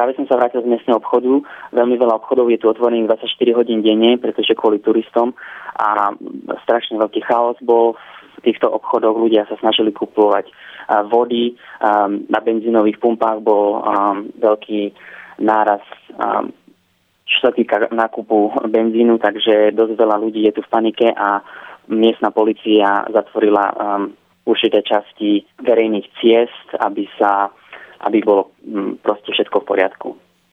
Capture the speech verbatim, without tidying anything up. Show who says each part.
Speaker 1: práve som sa vrátil z miestneho obchodu. Veľmi veľa obchodov je tu otvorených dvadsaťštyri hodín denne, pretože kvôli turistom a strašne veľký chaos bol v týchto obchodoch. Ľudia sa snažili kupovať vody. Na benzínových pumpách bol veľký náraz, čo sa týka nákupu benzínu, takže dosť veľa ľudí je tu v panike a miestna polícia zatvorila určité časti verejných ciest, aby sa aby bolo proste všetko v poriadku.